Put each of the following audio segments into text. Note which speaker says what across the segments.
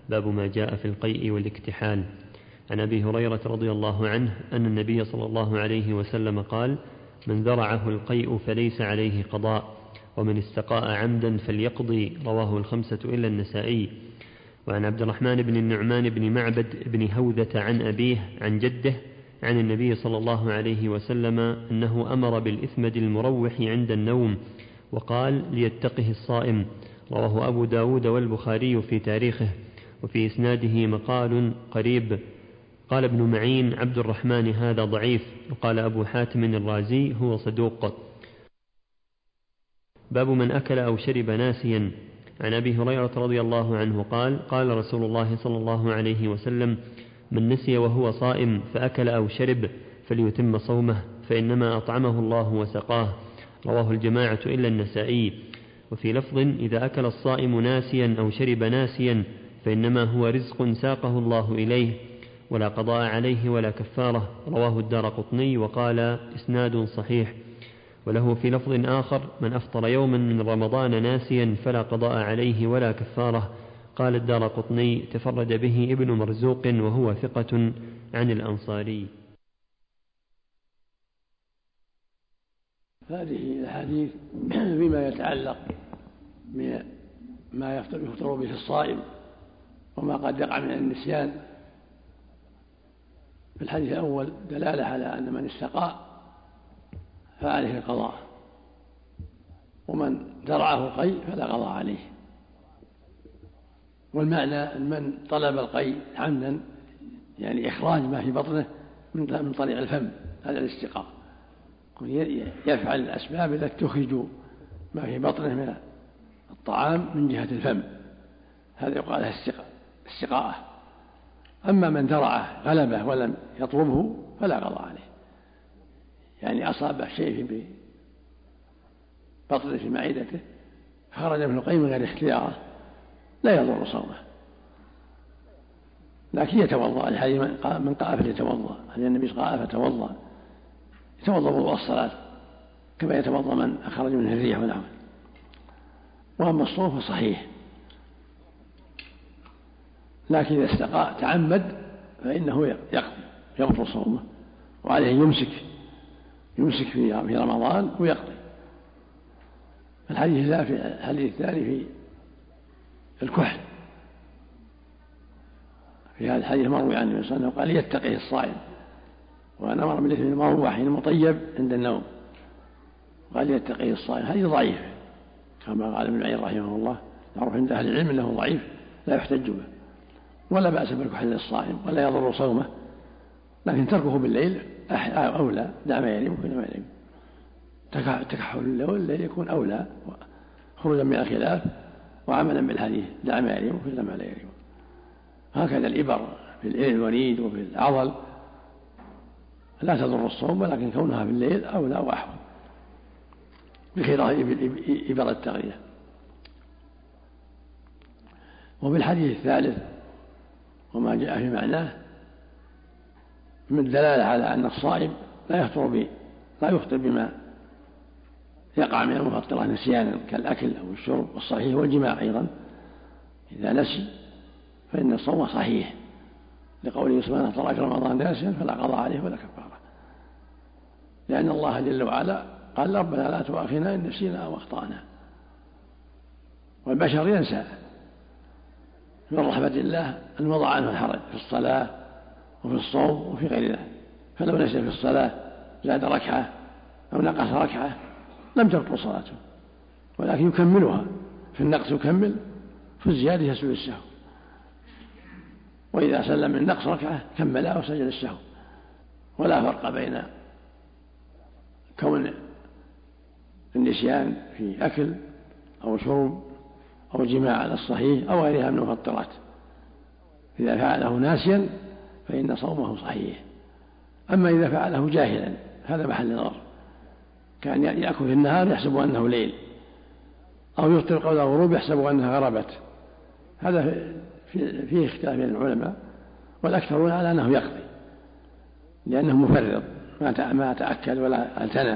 Speaker 1: باب ما جاء في القيء والاكتحال. عن أبي هريرة رضي الله عنه أن النبي صلى الله عليه وسلم قال: من ذرعه القيء فليس عليه قضاء، ومن استقاء عمدا فليقضي. رواه الخمسة إلا النسائي. وعن عبد الرحمن بن النعمان بن معبد بن هوذة عن أبيه عن جده عن النبي صلى الله عليه وسلم أنه أمر بالإثمد المروح عند النوم، وقال: ليتقه الصائم. رواه أبو داود والبخاري في تاريخه، وفي إسناده مقال قريب. قال ابن معين: عبد الرحمن هذا ضعيف. وقال أبو حاتم الرازي: هو صدوق. باب من أكل أو شرب ناسيا. عن أبي هريرة رضي الله عنه قال: قال رسول الله صلى الله عليه وسلم: من نسي وهو صائم فأكل أو شرب فليتم صومه، فإنما أطعمه الله وسقاه. رواه الجماعة إلا النسائي. وفي لفظ: إذا أكل الصائم ناسيا أو شرب ناسيا فإنما هو رزق ساقه الله إليه، ولا قضاء عليه ولا كفارة. رواه الدارقطني وقال: إسناد صحيح. وله في لفظ آخر: من أفطر يوما من رمضان ناسيا فلا قضاء عليه ولا كفارة. قال الدارقطني: تفرد به ابن مرزوق وهو ثقة عن الأنصاري.
Speaker 2: هذه الحديث بما يتعلق بما يفطر به الصائم وما قد يقع من النسيان. في الحديث الأول دلالة على أن من استقاء فعليه القضاء، ومن درعه القيء فلا قضاء عليه. والمعنى أن من طلب القيء عمدا، يعني إخراج ما في بطنه من طريق الفم، هذا الاستقاء، يفعل الأسباب التي تخرج ما في بطنه من الطعام من جهة الفم، هذا يقال له استقاءة. أما من درعه غلبه ولم يطلبه فلا قضاء عليه، يعني أصابه شيء في بطنه في معدته فخرج منه القيء من غير اختياره، لا يضر صومه، لكن يتوضأ. الحديث من قال فليتوضأ، هذا النبي قال فتوضأ، يتوضأ وضوء الصلاة كما يتوضأ من أخرج منه الريح ونحوه. وأما الصوم فصحيح، لكن إذا استقاء تعمد فإنه يقضي صومه، وعليه يمسك في رمضان ويقضي. الحديث الثاني في الكحل. في هذا الحديث مروي عن النبي صلى الله عليه وسلم قال: يتقه الصائم، وأنا أمر بالإثم المروح المطيب عند النوم، قال: يتقه الصائم. هذه ضعيف كما قال ابن معين رحمه الله، معروف عند أهل العلم أنه ضعيف لا يحتج به، ولا بأس بالكحل للصائم ولا يضر صومه، لكن تركه بالليل أولى. دع ما يريبك إلى ما يريبك. تكحل الليل يكون أولى خروجا من الخلاف وعملا بالحديث: دع ما يريبك إلى ما لا يريبك. هكذا الإبر في الوريد وفي العضل لا تضر الصوم، ولكن كونها في الليل أولى وأحوط بخلاف إبر التغذية. وبالحديث الثالث وما جاء في معناه من الدلالة على أن الصائم لا يفطر بما يقع من المفطرة نسيانا كالأكل أو الشرب، والصحيح والجماع أيضا. إذا نسي فإن الصوم صحيح، لقوله سبحانه: ترك رمضان ناسيا فلا قضاء عليه ولا كفارة، لأن الله جل وعلا قال: ربنا لا تؤاخذنا إن نسينا أو أخطأنا. والبشر ينسى، من رحمة الله أن وضع عنه الحرج في الصلاة وفي الصوم وفي غير ذلك، فلو نسي في الصلاة زاد ركعة أو نقص ركعة لم تبطل صلاته، ولكن يكملها. في النقص يكمل، في الزيادة يسجد السهو، وإذا سلم من نقص ركعة كملها وسجد السهو. ولا فرق بين كون النسيان في أكل أو شرب أو جماع على الصحيح أو غيرها من المفطرات. إذا فعله ناسيا فإن صومه صحيح. أما إذا فعله جاهلا هذا محل نظر، كان يأكل في النهار يحسب أنه ليل، أو يفطر قبل الغروب يحسب أنها غربت، هذا فيه اختلاف بين العلماء، والأكثرون على أنه يقضي لأنه مفرط ما تأكل ولا اعتنى،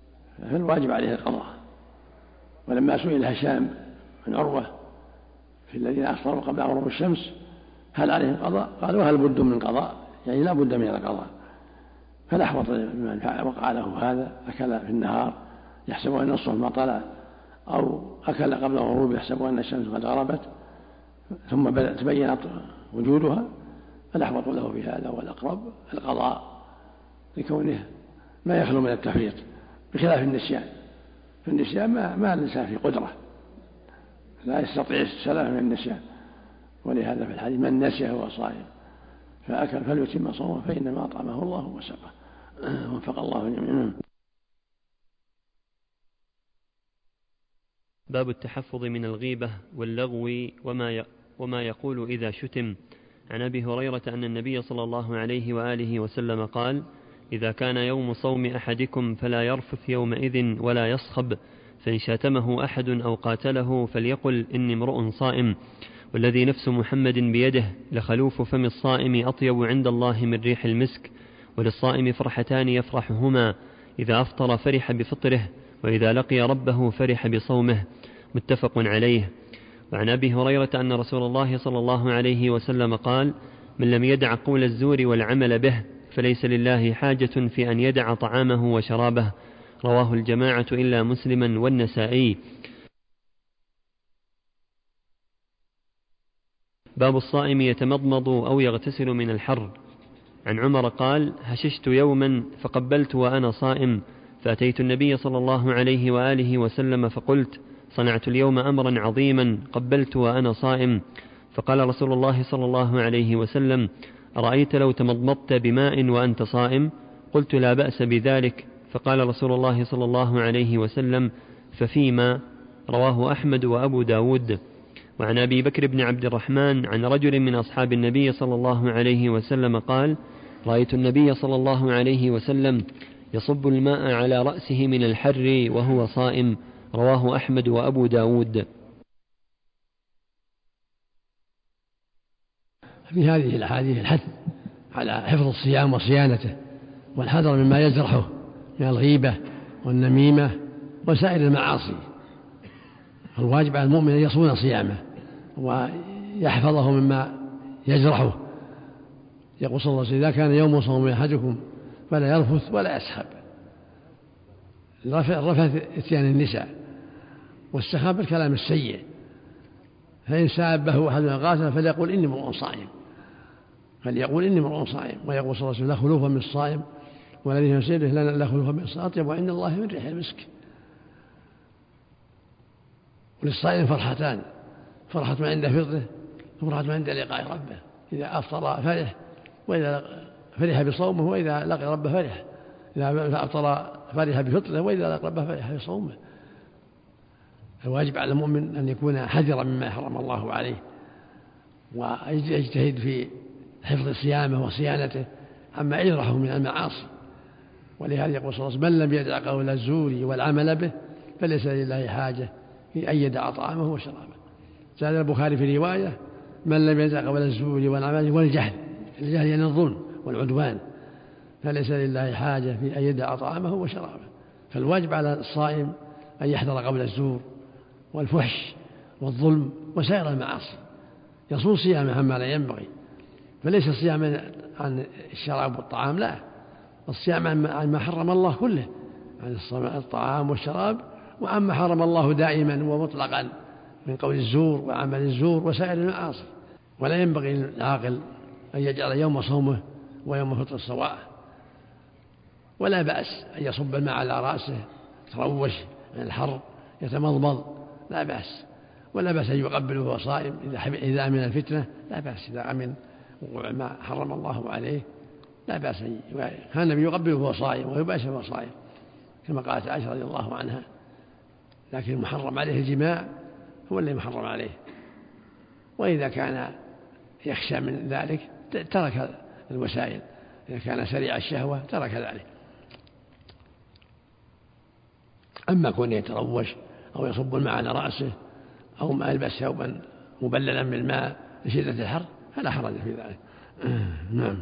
Speaker 2: فالواجب عليه القضاء. ولما سئل هشام بن عروة في الذين أفطروا قبل غروب الشمس هل عليهم قضاء؟ قالوا هل بد من قضاء؟ يعني لا بد من القضاء. فالأحوط من وقع له هذا أكل في النهار يحسب أن الصبح ما طلع، أو أكل قبل الغروب يحسب أن الشمس قد غربت ثم تبينت وجودها، فالأحوط له في هذا والأقرب القضاء لكونه ما يخلو من التفريط، بخلاف النسيان. في النسيان ما الإنسان في قدرة، لا يستطيع السلامة من النسيان، ولهذا في الحديث من نسي هو صائم فأكل فليتم صومه فإنما أطعمه الله وسقاه. وفق الله جميعا.
Speaker 1: باب التحفظ من الغيبة واللغو وما يقول إذا شتم. عن أبي هريرة أن النبي صلى الله عليه وآله وسلم قال: إذا كان يوم صوم أحدكم فلا يرفث يومئذ ولا يصخب، فإن شاتمه أحد أو قاتله فليقل إني امرؤ صائم، والذي نفس محمد بيده لخلوف فم الصائم أطيب عند الله من ريح المسك. وللصائم فرحتان يفرحهما: إذا أفطر فرح بفطره، وإذا لقي ربه فرح بصومه. متفق عليه. وعن أبي هريرة أن رسول الله صلى الله عليه وسلم قال: من لم يدع قول الزور والعمل به فليس لله حاجة في أن يدع طعامه وشرابه. رواه الجماعة إلا مسلما والنسائي. باب الصائم يتمضمض أو يغتسل من الحر. عن عمر قال: هششت يوما فقبلت وأنا صائم، فأتيت النبي صلى الله عليه وآله وسلم فقلت: صنعت اليوم أمرا عظيما قبلت وأنا صائم. فقال رسول الله صلى الله عليه وسلم: أرأيت لو تمضمضت بماء وأنت صائم؟ قلت: لا بأس بذلك. فقال رسول الله صلى الله عليه وسلم: ففيما؟ رواه أحمد وأبو داود. وعن أبي بكر بن عبد الرحمن عن رجل من أصحاب النبي صلى الله عليه وسلم قال: رأيت النبي صلى الله عليه وسلم يصب الماء على رأسه من الحر وهو صائم. رواه أحمد وأبو داود.
Speaker 2: في هذه الأحاديث الحث على حفظ الصيام وصيانته، والحذر مما يجرحه من الغيبة والنميمة وسائر المعاصي. فالواجب على المؤمن أن يصون صيامه ويحفظه مما يجرحه. يقول صلى الله عليه وسلم: إذا كان يوم صوم أحدكم فلا يرفث ولا يسخب. الرفث اتيان النساء، والسخاب الكلام السيء. فإن سابه أحد قاتل فليقول إني امرؤ صائم، فليقول إني امرؤ صائم. ويقول صلى الله عليه وسلم: لا خلوف من الصائم والذي في سيره لا خلوف من الصائم أطيب عند الله من ريح المسك. وللصائم فرحتان: فرحة ما عند فطره وفرحة ما عند لقاء ربه. إذا أفطر فرح، وإذا فرح بصومه، وإذا لقي ربه فرح. إذا أفطر فرح بفطره، وإذا لقي ربه فرح بصومه. الواجب على المؤمن أن يكون حذرا مما حرم الله عليه، ويجتهد في حفظ صيامه وصيانته عما يجرحه من المعاصي. ولهذا يقول صلى الله عليه وسلم: من لم يدع قول الزور والعمل به فليس لله حاجة في أن يدع طعامه وشرابه. زاد البخاري في رواية: من لم يدع قول الزور والعمل والجهل، الجهل يعني الظلم والعدوان، فليس لله حاجة في أن يدع طعامه وشرابه. فالواجب على الصائم أن يحذر قول الزور والفحش والظلم وسائر المعاصي، يصون صيامه عما لا ينبغي. فليس صياما عن الشراب والطعام، لا، الصيام عن ما حرم الله كله، عن الطعام والشراب، وعما حرم الله دائما ومطلقا من قول الزور وعمل الزور وسائر المعاصي. ولا ينبغي للعاقل أن يجعل يوم صومه ويوم فطر سواء. ولا بأس أن يصب الماء على رأسه تروش من الحر يتمضمض، لا بأس. ولا بأس أن يقبل وهو صائم إذا أمن الفتنة، لا بأس. إذا أمن وقوع ما حرم الله عليه لا بأس. كان النبي يقبل وهو صائم ويباشر وهو صائم كما قالت عائشة رضي الله عنها. لكن المحرم عليه الجماع هو اللي محرم عليه. وإذا كان يخشى من ذلك ترك الوسائل، إذا كان سريع الشهوة ترك ذلك. أما كون يتروش أو يصب الماء على رأسه أو ما يلبس ثوبا مبللا بالماء لشدة الحر فلا حرج في ذلك. نعم.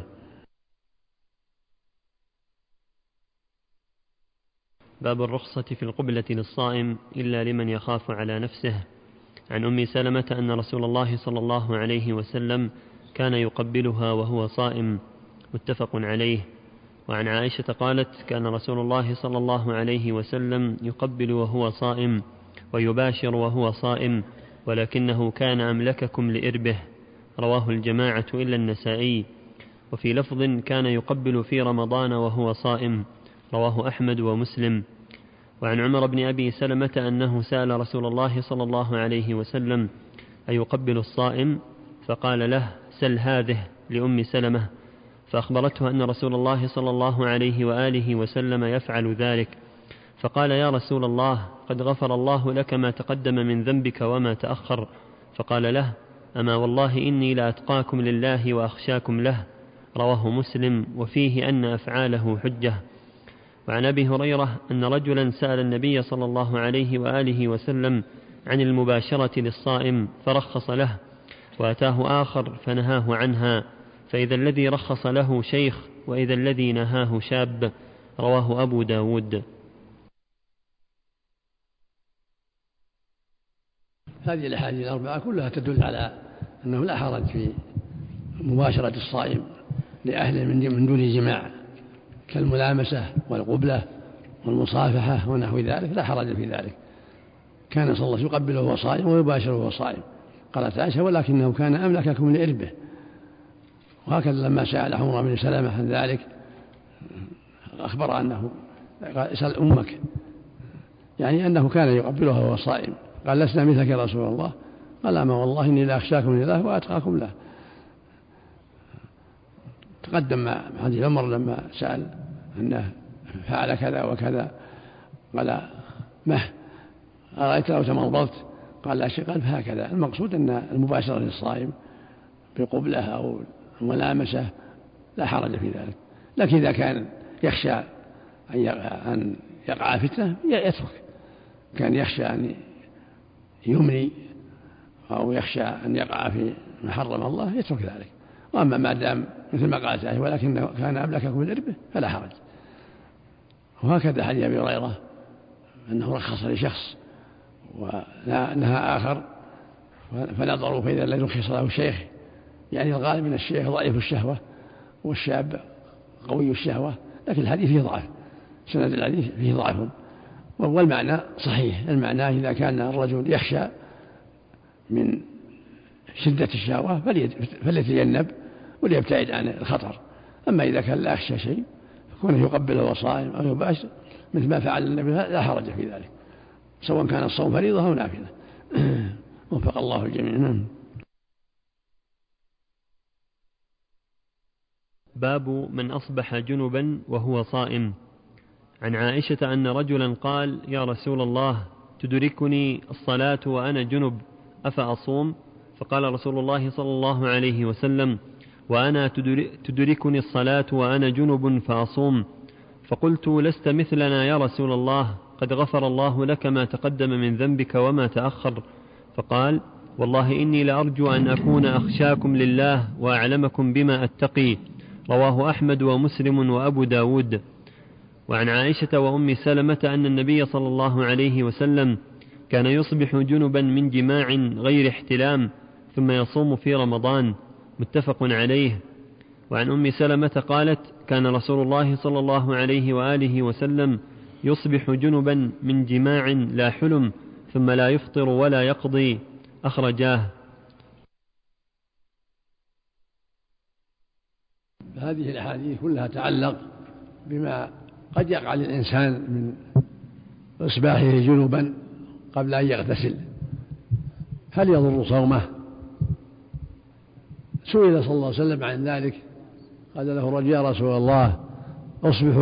Speaker 1: باب الرخصة في القبلة للصائم إلا لمن يخاف على نفسه. عن أم سلمة أن رسول الله صلى الله عليه وسلم كان يقبلها وهو صائم، متفق عليه. وعن عائشة قالت: كان رسول الله صلى الله عليه وسلم يقبل وهو صائم ويباشر وهو صائم، ولكنه كان أملككم لإربه. رواه الجماعة إلا النسائي. وفي لفظ: كان يقبل في رمضان وهو صائم. رواه أحمد ومسلم. وعن عمر بن أبي سلمة أنه سأل رسول الله صلى الله عليه وسلم: أيقبل الصائم؟ فقال له: سل هذه، لأم سلمة. فأخبرته أن رسول الله صلى الله عليه وآله وسلم يفعل ذلك، فقال: يا رسول الله، قد غفر الله لك ما تقدم من ذنبك وما تأخر. فقال له: أما والله إني لأتقاكم لله وأخشاكم له. رواه مسلم. وفيه أن أفعاله حجة. وعن أبي هريرة أن رجلا سأل النبي صلى الله عليه وآله وسلم عن المباشرة للصائم فرخص له، وأتاه آخر فنهاه عنها، فإذا الذي رخص له شيخ وإذا الذي نهاه شاب. رواه أبو داود.
Speaker 2: هذه الأحاديث الأربعة كلها تدل على أنه لا حرج في مباشرة الصائم لأهله من دون جماع، كالملامسة والقبلة والمصافحة ونحو ذلك، لا حرج في ذلك. كان صلى الله عليه وسلم يقبله وهو صائم ويباشره وهو صائم. قالت عائشة: ولكنه كان أملككم لإربه. وهكذا لما سأل عمر بن سلمة عن ذلك أخبر أنه اسأل أمك، يعني أنه كان يقبلها وهو صائم. قال: لسنا مثلك يا رسول الله. قال: أما والله إني لأخشاكم لله وأتقاكم له. تقدم مع حديث عمر لما سأل أنه فعل كذا وكذا، قال: ما أرأيت لو تمرضت؟ قال: لا شيء. قال: فهكذا. المقصود أن المباشرة للصائم بقبلة أو الملامسة لا حرج في ذلك، لكن إذا كان يخشى أن يقع فتنة يترك. كان يخشى أن يمني أو يخشى أن يقع في ما حرم الله يترك ذلك. وأما ما دام مثل ما قالت عائشة: ولكن كان أملككم لإربه، فلا حرج. وهكذا حديث أبي هريرة أنه رخص لشخص ونهى آخر، فنظروا فإذا الذي رخص له الشيخ، يعني الغالب من الشيخ ضعيف الشهوة والشاب قوي الشهوة، لكن الحديث فيه ضعف، سند الحديث فيه ضعف، والمعنى صحيح. المعنى إذا كان الرجل يخشى من شدة الشهوة فليتجنب وليبتعد عن الخطر. أما إذا كان لا يخشى شيء فكونه يقبل وهو صائم أو يباشر مثل ما فعل النبي لا حرج في ذلك، سواء كان الصوم فريضة أو نافلة. وفق الله الجميع.
Speaker 1: باب من أصبح جنبا وهو صائم. عن عائشة أن رجلا قال: يا رسول الله، تدركني الصلاة وأنا جنب أفأصوم؟ فقال رسول الله صلى الله عليه وسلم: وأنا تدركني الصلاة وأنا جنب فأصوم. فقلت: لست مثلنا يا رسول الله، قد غفر الله لك ما تقدم من ذنبك وما تأخر. فقال: والله إني لأرجو أن أكون أخشاكم لله وأعلمكم بما أتقي. رواه أحمد ومسلم وأبو داود. وعن عائشة وأم سلمة أن النبي صلى الله عليه وسلم كان يصبح جنبا من جماع غير احتلام ثم يصوم في رمضان، متفق عليه. وعن أم سلمة قالت: كان رسول الله صلى الله عليه وآله وسلم يصبح جنبا من جماع لا حلم ثم لا يفطر ولا يقضي. أخرجاه.
Speaker 2: هذه الأحاديث كلها تعلق بما قد يقع للإنسان من إصباحه جنبا قبل أن يغتسل، هل يضر صومه؟ سئل صلى الله عليه وسلم عن ذلك، قال له رجل: يا رسول الله، أصبح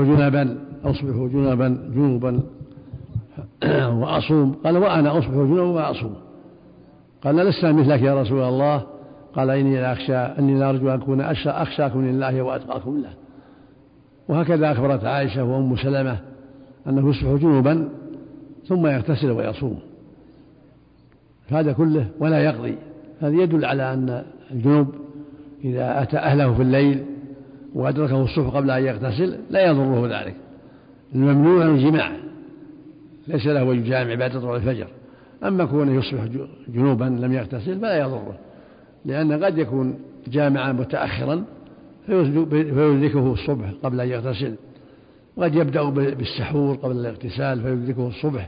Speaker 2: جنبا وأصوم؟ قال: وأنا أصبح جنبا وأصوم. قال: لست مثلك يا رسول الله. قال: إني لأرجو أن أكون أخشاكم لله وأتقاكم له. وهكذا أخبرت عائشة وأم سلمة أنه يصبح جنبا ثم يغتسل ويصوم، هذا كله ولا يقضي. هذا يدل على أن الجنوب إذا أتى أهله في الليل وأدركه الصبح قبل أن يغتسل لا يضره ذلك. الممنوع الجماع، ليس له يجامع بعد طلوع الفجر، أما كونه يصبح جنوبا لم يغتسل فلا يضره، لأن قد يكون جامعا متأخرا فيدركه الصبح قبل أن يغتسل، وقد يبدأ بالسحور قبل الاغتسال فيدركه الصبح.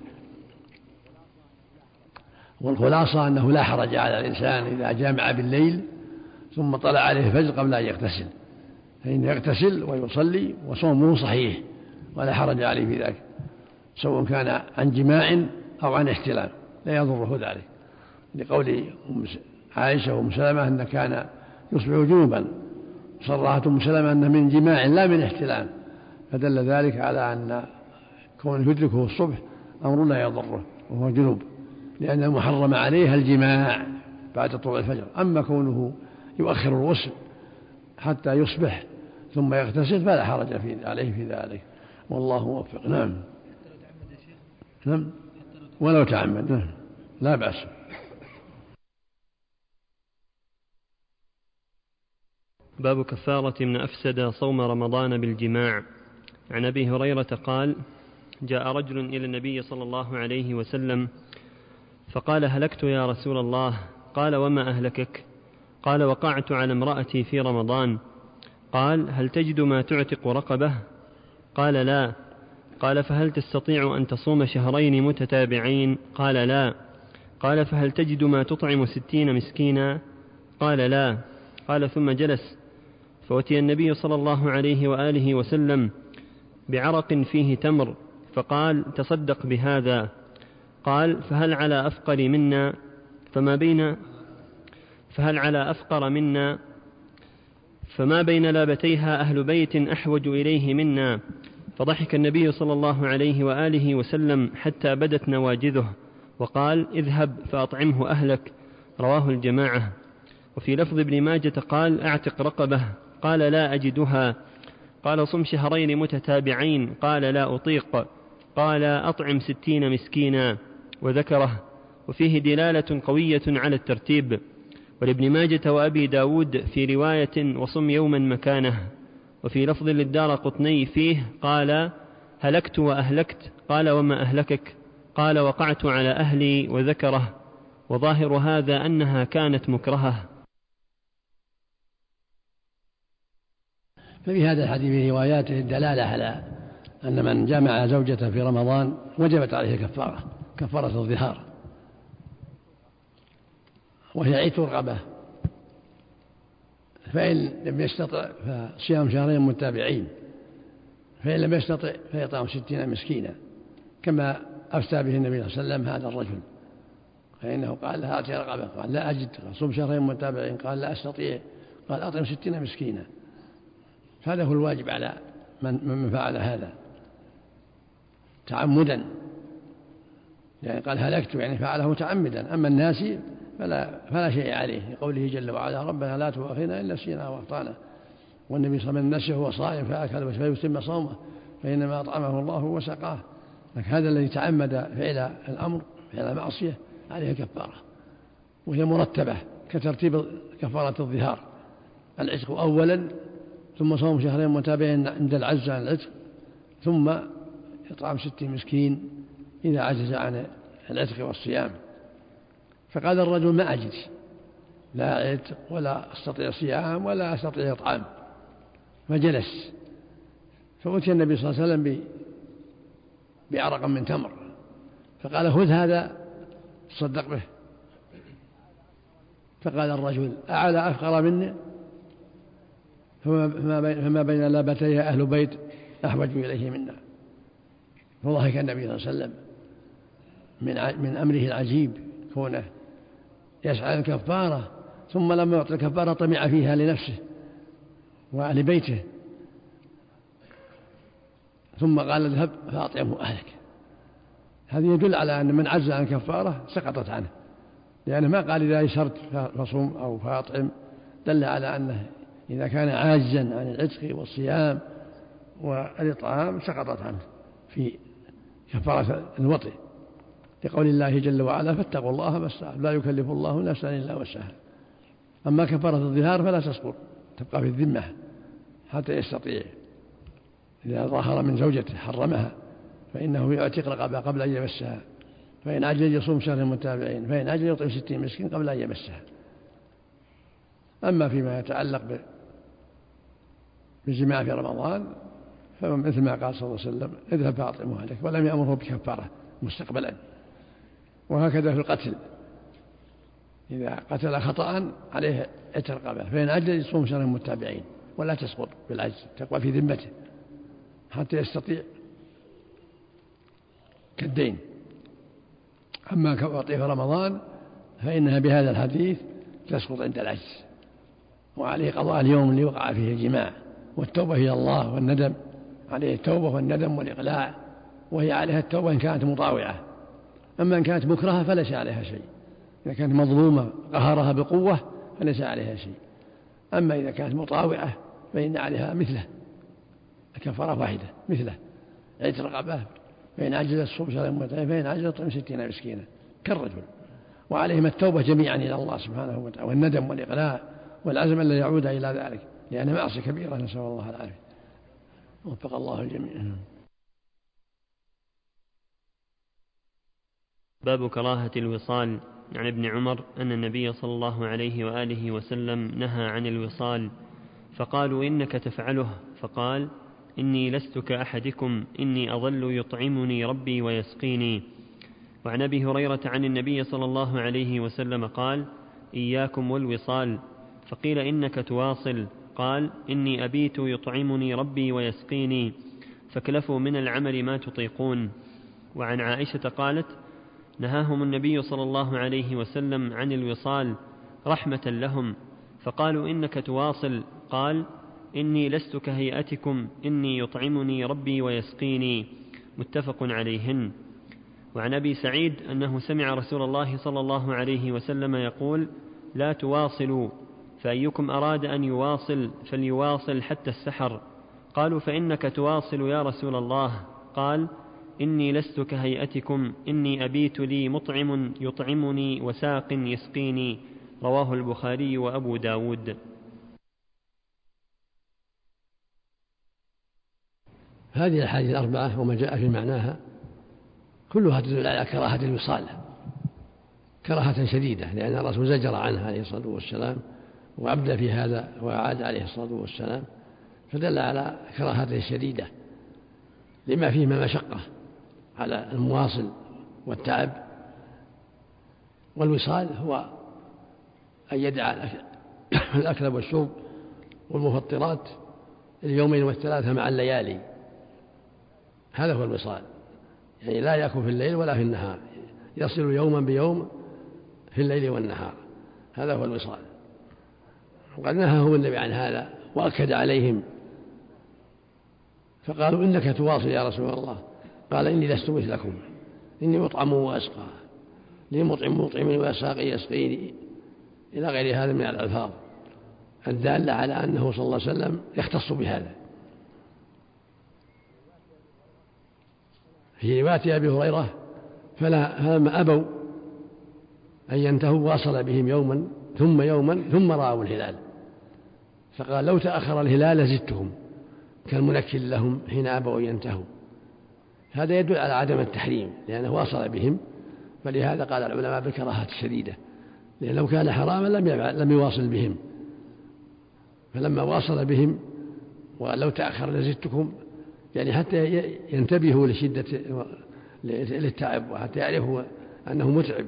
Speaker 2: والخلاصة أنه لا حرج على الإنسان إذا جامع بالليل ثم طلع عليه الفجر قبل أن يغتسل، فإن يغتسل ويصلي وصومه صحيح ولا حرج عليه في ذلك، سواء كان عن جماع أو عن احتلام لا يضره ذلك، لقول عائشة وأم سلمة أن كان يصبح جنوبا، صرحت أم سلمة أنه من جماع لا من احتلام، فدل ذلك على أن كونه يدركه الصبح أمر لا يضره وهو جنوب، لأن المحرم عليه الجماع بعد طلوع الفجر. أما كونه يؤخر الغسل حتى يصبح ثم يغتسل فلا حرج عليه في ذلك، والله موفق. نعم. نعم ولو تعمد نعم لا بأس.
Speaker 1: باب كفارة من أفسد صوم رمضان بالجماع. عن أبي هريرة قال: جاء رجل إلى النبي صلى الله عليه وسلم فقال: هلكت يا رسول الله. قال: وما أهلكك؟ قال: وقعت على امرأتي في رمضان. قال: هل تجد ما تعتق رقبة؟ قال: لا. قال: فهل تستطيع أن تصوم شهرين متتابعين؟ قال: لا. قال: فهل تجد ما تطعم 60 مسكينا؟ قال: لا. قال: ثم جلس، فأتي النبي صلى الله عليه وآله وسلم بعرق فيه تمر فقال: تصدق بهذا. قال: فهل على أفقر منا فما بين لابتيها أهل بيت أحوج إليه منا. فضحك النبي صلى الله عليه وآله وسلم حتى بدت نواجذه وقال: اذهب فأطعمه أهلك. رواه الجماعة. وفي لفظ ابن ماجة قال: اعتق رقبة. قال: لا أجدها. قال: صم شهرين متتابعين. قال: لا أطيق. قال: أطعم 60 مسكينا. وذكره، وفيه دلالة قوية على الترتيب. ولابن ماجة وأبي داود في رواية: وصم يوما مكانه. وفي لفظ للدارقطني فيه قال: هلكت وأهلكت. قال: وما أهلكك؟ قال: وقعت على أهلي. وذكره، وظاهر هذا أنها كانت مكرهة.
Speaker 2: ففي هذا الحديث رواياته الدلالة على أن من جامع زوجته في رمضان وجبت عليه كفارة الظهار، وهي عتق رقبة، فإن لم يستطع فصيام شهرين متابعين، فإن لم يستطع فيطعم 60 مسكينا، كما أفتى به النبي صلى الله عليه وسلم هذا الرجل، فإنه قال لها أعطي رقبة، قال: لا أجد. صوم شهرين متابعين، قال: لا أستطيع، قال: أطعم 60 مسكينا. هذا هو الواجب على من فعل هذا تعمدا، يعني قال هلكت يعني فعله متعمدا. أما الناسي فلا شيء عليه، لقوله جل وعلا: ربنا لا تؤاخذنا إن نسينا وأخطأنا. والنبي صلى الله عليه وسلم نسي وهو صائم فأكل فيتم صومه فإنما أطعمه الله وسقاه. لكن هذا الذي تعمد فعل الأمر فعل المعصية عليه كفارة، وهي مرتبة كترتيب كفارة الظهار: العتق أولا، ثم صوم شهرين متابعين عند العجز عن العتق، ثم إطعام 60 مسكين إذا عجز عن العتق والصيام. فقال الرجل: ما أجد، لا عتق ولا أستطيع صيام ولا أستطيع إطعام. فجلس، فأتي النبي صلى الله عليه وسلم بعرق من تمر، فقال: خذ هذا تصدق به. فقال الرجل: أعلى أفقر مني؟ فما بين لابتيها أهل بيت أحوج إليه منا. فضحك النبي صلى الله عليه وسلم من أمره العجيب، كونه يسعى الكفارة ثم لما يعطي الكفارة طمع فيها لنفسه وأهل بيته، ثم قال: اذهب فأطعمه أهلك. هذا يدل على أن من عجز عن الكفارة سقطت عنه، لأنه ما قال إذا يسرت فصوم أو فأطعم، دل على أنه إذا كان عاجزا عن العتق والصيام والإطعام سقطت عنه في كفارة الوطئ، لقول الله جل وعلا: فاتقوا الله ما استطعتم لا يكلف الله نفسا إلا وسعها. أما كفارة الظهار فلا تسقط، تبقى في الذمة حتى يستطيع. إذا ظهر من زوجته حرمها فإنه يعتق رقبة قبل أن يمسها، فإن عجل يصوم شهر متابعين، فإن عجل يطعم 60 مسكين قبل أن يمسها. أما فيما يتعلق بالجماع في رمضان فمثل ما قال صلى الله عليه وسلم: اذهب فأطعمه أهلك، ولم يأمره بكفارة مستقبلا. وهكذا في القتل، إذا قتل خطأ عليه عتق رقبة، فإن عجل يصوم شهر متابعين ولا تسقط بالعجز، تقوى في ذمته حتى يستطيع كالدين. أما كوطئ في رمضان فإنها بهذا الحديث تسقط عند العجز، وعليه قضاء اليوم اللي وقع فيه الجماع، والتوبة إلى الله والندم. عليه التوبة والندم والإقلاع، وهي عليها التوبة إن كانت مطاوعة. أما إن كانت مكرهة فليس عليها شيء. إذا كانت مظلومة قهرها بقوة فليس عليها شيء. أما إذا كانت مطاوعة فإن عليها مثله، كفارة واحدة مثله عتق رقبة، فإن عجز الصوم شهر متابعين، فإن عجز يطعم 60 مسكينا كالرجل. وعليهم التوبة جميعا إلى الله سبحانه وتعالى، والندم والإقلاع والعزم الذي يعود إلى ذلك، لأن معصية كبيرة، نسأل الله العافية. وفق الله الجميع.
Speaker 1: باب كراهة الوصال. عن ابن عمر أن النبي صلى الله عليه وآله وسلم نهى عن الوصال، فقالوا: إنك تفعله، فقال: إني لست كأحدكم، إني أظل يطعمني ربي ويسقيني. وعن أبي هريرة عن النبي صلى الله عليه وسلم قال: إياكم والوصال. فقيل: إنك تواصل، قال: إني أبيت يطعمني ربي ويسقيني، فاكلفوا من العمل ما تطيقون. وعن عائشة قالت: نهاهم النبي صلى الله عليه وسلم عن الوصال رحمة لهم، فقالوا: إنك تواصل، قال: إني لست كهيئتكم، إني يطعمني ربي ويسقيني. متفق عليهن. وعن أبي سعيد أنه سمع رسول الله صلى الله عليه وسلم يقول: لا تواصلوا، فأيكم أراد أن يواصل فليواصل حتى السحر. قالوا: فإنك تواصل يا رسول الله. قال: إني لست كهيئتكم، إني أبيت لي مطعم يطعمني وساق يسقيني. رواه البخاري وأبو داود.
Speaker 2: هذه الأحاديث الأربعة وما جاء في معناها كلها تدل على كراهة الوصال، كراهة شديدة، لأن الرسول زجر عنها عليه الصلاة والسلام، وأبدى في هذا وأعاد عليه الصلاة والسلام، فدل على كراهة شديدة لما فيه من مشقة على المواصل والتعب. والوصال هو أن يدع الأكل والشرب والمفطرات اليومين والثلاثة مع الليالي، هذا هو الوصال، يعني لا يأكل في الليل ولا في النهار، يصل يوما بيوم في الليل والنهار، هذا هو الوصال. وقد نهاهم النبي عن هذا وأكد عليهم، فقالوا: إنك تواصل يا رسول الله. قال: إني لست مثلكم، إني مطعم وأسقى، لي مطعم وساقي يسقيني، إلى غير هذا من الألفاظ الدالة على أنه صلى الله عليه وسلم يختص بهذا. في رواية أبي هريرة: فلما أبوا أن ينتهوا واصل بهم يوما ثم رأوا الهلال، فقال: لو تأخر الهلال لزدتهم، كالمنكل لهم حين أبوا أن ينتهوا. هذا يدل على عدم التحريم، لأنه واصل بهم، فلهذا قال العلماء بالكراهة الشديدة، لأن لو كان حراما لم يواصل بهم، فلما واصل بهم ولو تأخر لزدتكم، يعني حتى ينتبهوا لشدة للتعب، وحتى يعرفوا أنه متعب.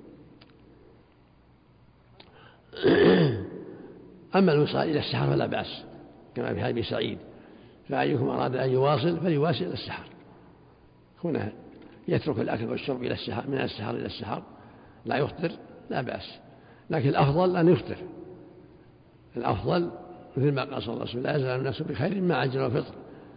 Speaker 2: أما الوصال إلى السحر فلا بأس، كما في حديث سعيد: فأيكم أراد أن يواصل فليواصل إلى السحر. هنا يترك الأكل والشرب إلى السحر، من السحر إلى السحر، لا يفطر، لا بأس، لكن الأفضل أن يفطر. الأفضل مثل ما قال صلى الله عليه وسلم: لا يزال الناس بخير ما عجل الفطر.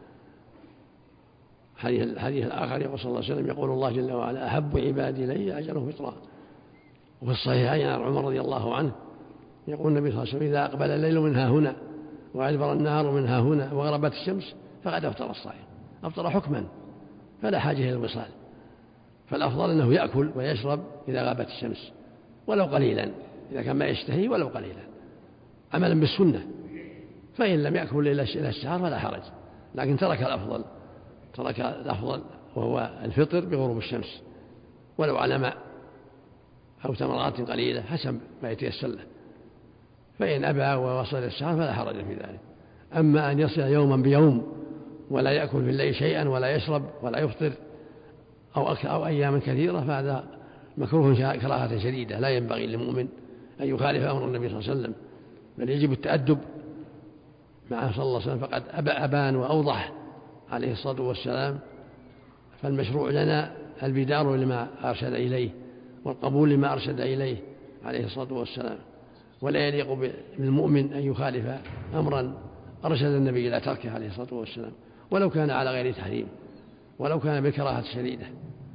Speaker 2: الحديث الآخر يقول صلى الله عليه وسلم: يقول الله جل وعلا: أحب عبادي إلي أجله فطرا. وفي الصحيحين عن عمر رضي الله عنه يقول النبي صلى الله عليه وسلم: إذا أقبل الليل منها هنا وأدبر النهار منها هنا وغربت الشمس فقد أفطر الصائم، أفطر حكما، فلا حاجة إلى الوصال. فالأفضل أنه يأكل ويشرب إذا غابت الشمس ولو قليلا، إذا كان ما يشتهي ولو قليلا، عملا بالسنة. فإن لم يأكل إلى السحر فلا حرج، لكن ترك الأفضل وهو الفطر بغروب الشمس، ولو على ماء أو تمرات قليلة حسب ما يتيسر له، فإن أبى ووصل السحر فلا حرج في ذلك. أما أن يصل يوما بيوم ولا يأكل في الليل شيئا ولا يشرب ولا يفطر أو أيام كثيرة فهذا مكروه كراهة شديدة، لا ينبغي للمؤمن أن يخالف أمر النبي صلى الله عليه وسلم، بل يجب التأدب معه صلى الله عليه وسلم، فقد أبان وأوضح عليه الصلاة والسلام. فالمشروع لنا البدار لما أرشد إليه والقبول لما أرشد إليه عليه الصلاة والسلام، ولا يليق بالمؤمن أن يخالف أمرا أرشد النبي إلى تركه عليه الصلاة والسلام، ولو كان على غير تحريم، ولو كان بالكراهة الشديدة.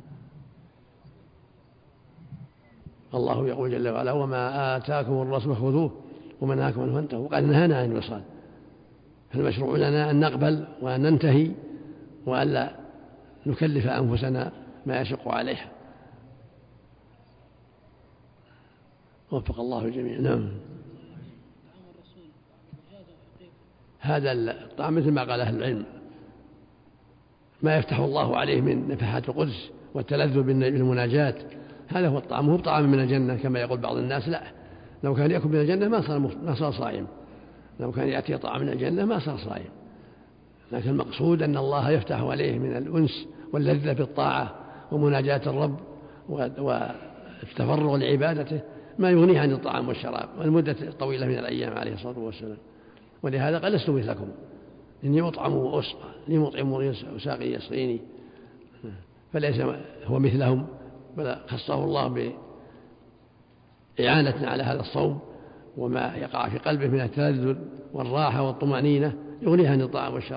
Speaker 2: الله يقول جل وعلا: وما آتاكم الرسول خذوه وما نهاكم عنه فانتهوا، وقد نهانا عن الوصال. فالمشروع لنا أن نقبل وأن ننتهي وألا نكلف أنفسنا ما يشق عليها. وفق الله الجميع. نعم. هذا الطعام مثل ما قال أهل العلم ما يفتح الله عليه من نفحات القدس والتلذذ بالمناجاة، هذا هو الطعام، هو طعام من الجنة كما يقول بعض الناس. لا، لو كان يأكل من الجنة ما صار صائم، لو كان يأتي طعام من الجنة ما صار صائم. لكن المقصود أن الله يفتح عليه من الأنس واللذة بالطاعة ومناجاة الرب والتفرغ لعبادته ما يغنيه عن الطعام والشراب والمدة الطويلة من الأيام عليه الصلاة والسلام. ولهذا قال: لست مثلكم إني مطعم وأسقى، لي مطعم وساقي يسقيني. فليس هو مثلهم، بل خصه الله بإعانة على هذا الصوم، وما يقع في قلبه من التلذذ والراحة والطمأنينة يغنيه عن الطعام والشراب.